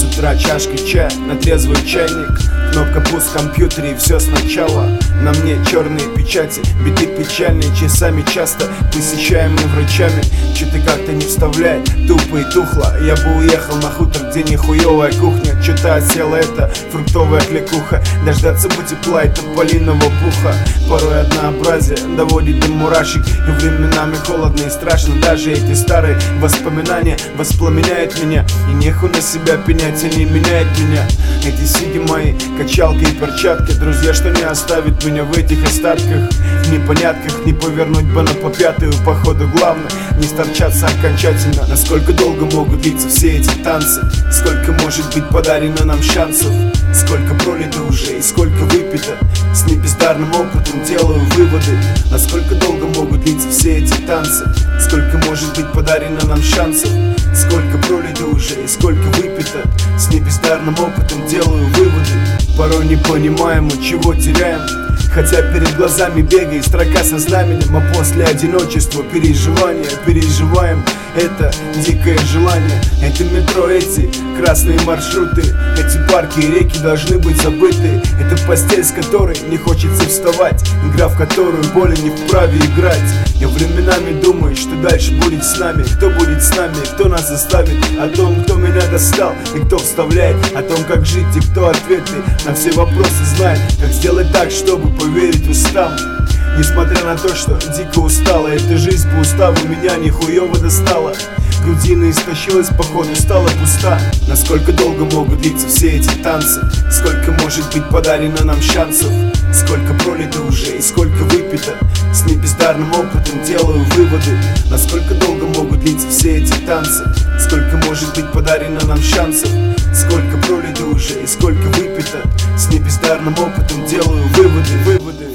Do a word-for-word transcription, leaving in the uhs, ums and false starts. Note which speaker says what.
Speaker 1: утра чашка чая на трезвый чайник, кнопка пуск в компьютере и все сначала. На мне черные печати, биты печальные, часами часто посещаемые врачами. Чё-то как-то не вставляет, тупо и тухло. Я бы уехал на хутор, где нихуевая кухня. Чё-то осела эта фруктовая кликуха. Дождаться бы тепла и тополиного пуха. Порой однообразие доводит до мурашек, и временами холодно и страшно. Даже эти старые воспоминания воспламеняют меня, и неху на себя пенять, они меняют меня. Эти сиги мои, качалка и перчатки, друзья, что не оставит меня в этих остатках. В непонятках не повернуть бы на попятую, походу главное не сторчаться окончательно. Насколько долго могут длиться все эти танцы? Сколько может быть подарено нам шансов? Сколько пролито уже и сколько выпито? С небездарным опытом делаю выводы. Насколько долго могут длиться все эти танцы? Сколько может быть подарено нам шансов? Сколько пролито уже и сколько выпито? С небездарным опытом делаю выводы. Порой не понимаем, от чего теряем, хотя перед глазами бегает строка со знаменем. А после одиночества переживания переживаем это дикое желание. Это метро, эти красные маршруты, эти парки и реки должны быть забыты. Это постель, с которой не хочется вставать, игра, в которую более не вправе играть. Я временами думаю, что дальше будет с нами. Кто будет с нами, кто нас заставит? О том, кто меня достал и кто вставляет. О том, как жить и кто ответы на все вопросы знает. Как сделать так, чтобы поверить устам. Несмотря на то, что дико устала, эта жизнь по уставу меня нихуево достала. Грудина истощилась, походу стала пуста. Насколько долго могут длиться все эти танцы? Сколько может быть подарено нам шансов? Сколько пролито уже и сколько выпито? С небездарным опытом делаю выводы. Насколько долго могут длиться все эти танцы? Сколько может быть подарено нам шансов? Сколько пролито уже и сколько выпито? С небездарным опытом делаю выводы, выводы.